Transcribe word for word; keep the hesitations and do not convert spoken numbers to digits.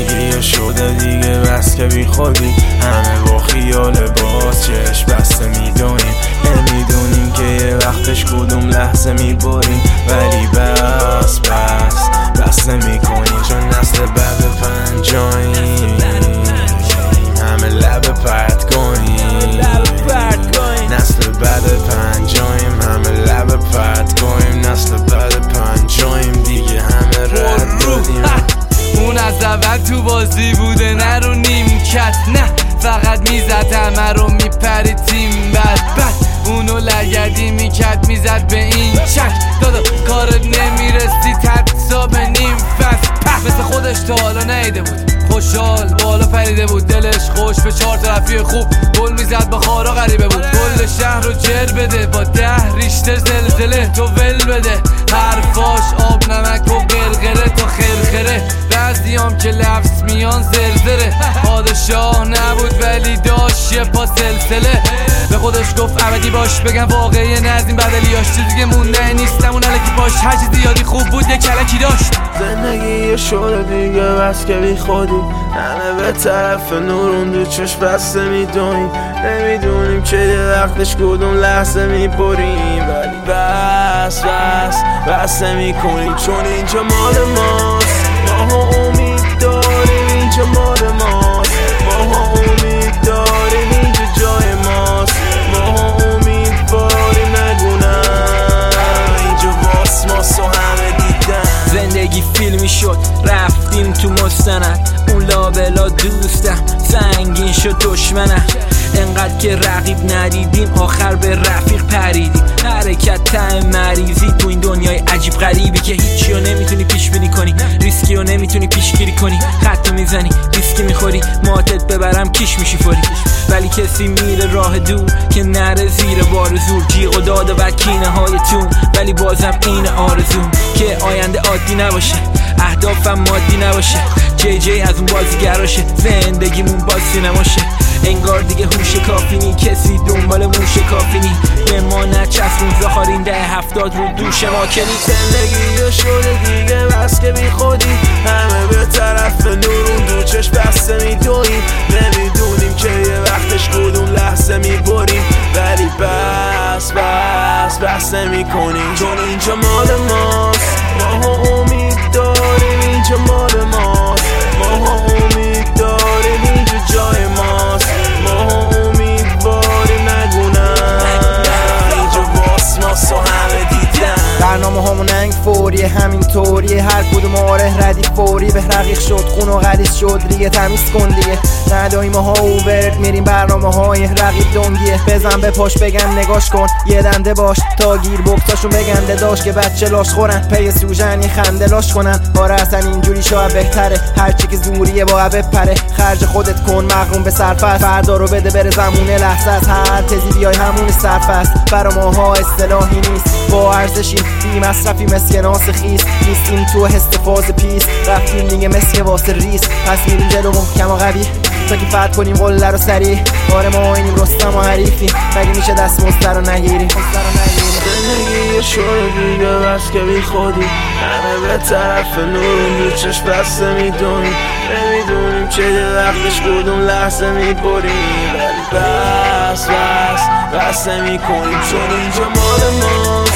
زندگی شده دیگه بس که بی خودی، همه با خیال باز چشم بسته میدونیم، نمیدونیم که یه وقتش کدوم لحظه میبریم، ولی بس بس بس نمیکنیم چون نسل بعد پنجاییم، همه لب پرت کنیم، نسل بعد پنجاییم، همه لب پرت کنیم، نسل بعد پنجاییم دیگه همه رد دادیم. اون از اول تو بازی بوده نه رو نیمکت، نه فقط میزد همه رو میپرید تیم بد بد، اونو لگدی میکرد میزد به این چک، دادا کارت نمیرسی تدسا به نیم فست، مثل خودش تا حالا نیده بود، خوشحال بالا پریده بود، دلش خوش به چهار طرفی خوب گل میزد با خارا غریبه بود، کل شهر رو جر بده با ده ریشتر زلزله تو ول بده، حرفاش آب نمک و قرقره تا خرخره، بعضیام که لفظ میان زرزره، پادشاه نبود ولی داشت یه پا سلسله، به خودش گفت ابدی باش، بگم واقعی نزدیم بدلیاش، چیزی که مونده نیستم اون علکی باش، هر چیزی یادی خوب بود یه کلکی داشت. زندگی شده دیگه بس که بی خودی، همه به طرف نورون دو چشم بسته میدونیم، نمیدونیم که یه وقتش کدوم لحظه میبریم، ولی بس بس بس نمیکنیم چون اینجا مال ماست، ماها امید داریم اینجا مال ماست، ماها امید داریم اینجا جای ماست، ماها امیدواریم نگونم اینجا واس ماست و همه دیدن. زندگی فیلمی شد رفتیم تو مستند، اون لابلا دوستم سنگین شد دشمنم، انقدر که رقیب ندیدیم آخر به رفیق پریدیم، حرکت ته مریضی تو این دنیای عجیب غریبی که هیچی رو نمیتونی پیش بینی کنی، ریسکی رو نمیتونی پیشگیری کنی، خط میزنی ریسکی میخوری، ماتت ببرم کیش میشی فوری، ولی کسی میره راه دور که نره زیر بار زور، جیغ و داد و بدکینه های تون، ولی بازم این آرزوم که آینده عادی نباشه، اهدافم مادی نباشه، جی جی از اون بازیگراشه، زندگیمون باز سینماشه، انگار دیگه هوش کافی نی، کسی دنبال موش کافی نی، به ما نچسبون زخارین ده هفتاد رو دوش ما کنی. زندگی شده دیگه بس که بی خودی، همه به طرف نورون دو چشم بسته میدونیم، نمیدونیم که یه وقتش کدوم لحظه میبریم، ولی بس بس بس نمیکنیم چون اینجا مال ماست، ماها امید داریم اینجا مال ماست، ماها امید داریم اینجا جای ماست، ماها امیدواریم نگونم اینجا واس ماست و همه دیدن. برنامه همون انگ فوریه همین طوریه، هر کدوم آره ردیف فوری به رقیق شد، خون و غلیظ شد ریگه تمیز کن دیگه، نداییم ها اوورد میریم برنامه های رقیب دنگیه، بزن به پاش بگن نگاش کن یه دنده باش تا گیر بکتاشون بگنده داشت که بچه لاش خورن، پی سوژنی خنده لاش کنن، آره اصلا اینجوری شاید بهتره، هرچی که زوریه باید بپره، خرج خودت کن مغروم به صرف، فردا رو بده بره زمونه لحظه از هر تزی بیای همون صرف است، برا ماها اصطلاحی نیست با ارزشیم، بی مصرفی مسکه ناس خیس نیستیم تو استفاز پیس، رفتیم دیگه مسکه واسه ریس، پس میریم جلو محکم و قوی تا که فتح کنیم قله رو سریع، آره ما اینیم رستم و حریفی، مگه میشه دست مزده رو نگیریم. زندگی شده دیگه بس که بی خودی، همه به طرف نورون دو چشم بسته میدونیم، نمیدونیم که یه وقتش کدوم لحظه میبریم، ولی بس بس بس نمیکنیم چون اینجا مال ماست،